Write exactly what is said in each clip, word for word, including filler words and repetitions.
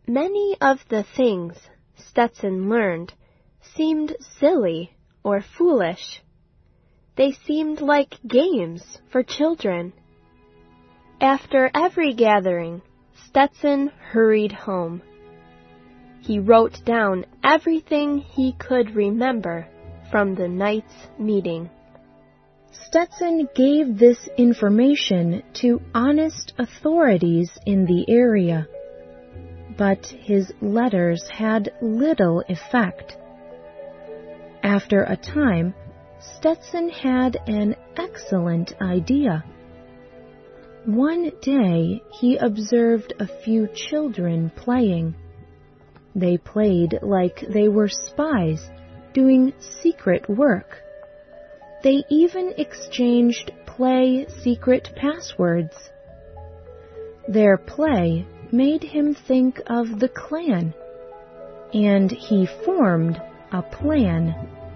Many of the things Stetson learned seemed silly or foolish. They seemed like games for children. After every gathering, Stetson hurried home. He wrote down everything he could remember from the night's meeting. Stetson gave this information to honest authorities in the area, but his letters had little effect. After a time, Stetson had an excellent idea. One day he observed a few children playing. They played like they were spies doing secret work. They even exchanged play secret passwords. Their play made him think of the Klan, and he formed a plan.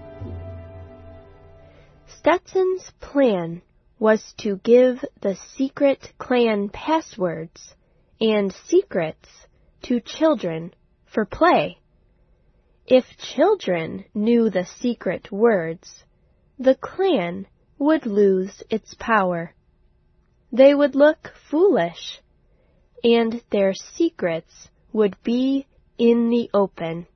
Stetson's plan was to give the secret Klan passwords and secrets to children for play. If children knew the secret words, the Klan would lose its power. They would look foolish, and their secrets would be in the open.